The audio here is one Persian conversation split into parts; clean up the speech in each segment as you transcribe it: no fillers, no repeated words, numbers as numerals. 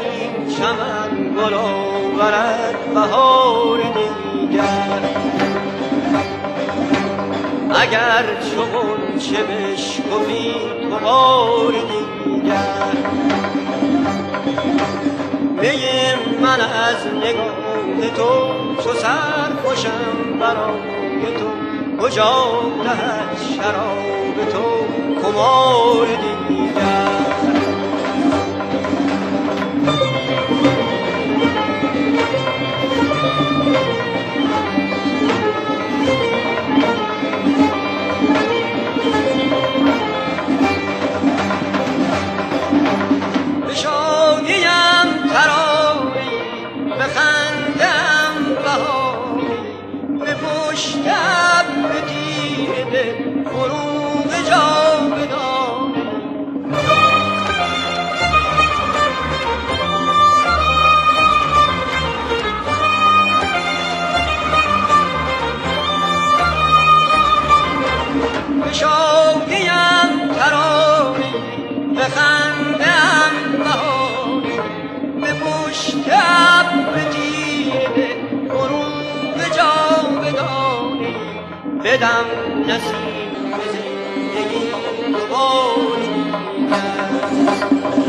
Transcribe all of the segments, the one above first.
این چمن گل آورد بهار دیگر. اگر چو غنچه بشکفی تو بار دیگر، میم من از نگاه تو چو سرخوشم برای تو، کجا دهد شراب تو خمار دیگر. بدم نصیب زندگی دوباره دیگر.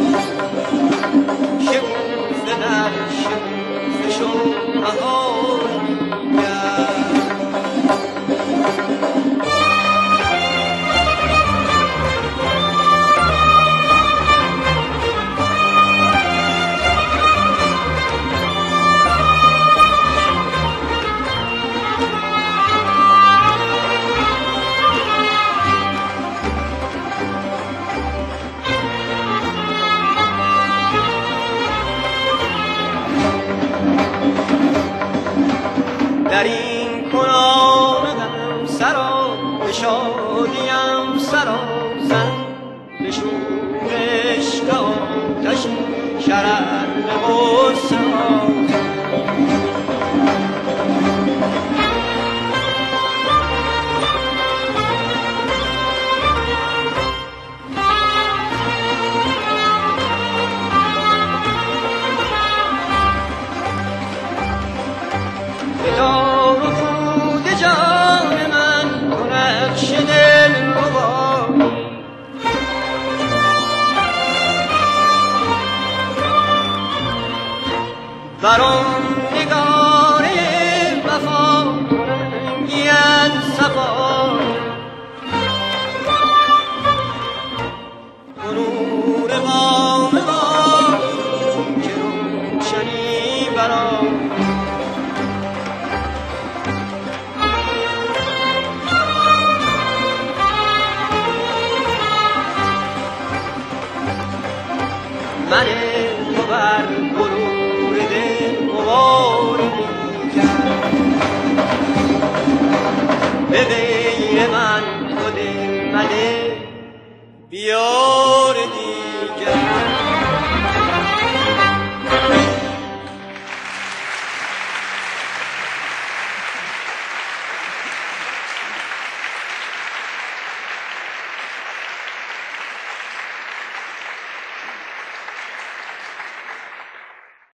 شکوفه در شکوفه شد بهار دیگر. در این کنامدم سرا به شادیم سرا زن، به شورش که آتش شرر به غصه برام نگاره وفا رنگی از صفا، نور بام ما که روشنی برام. من تو بر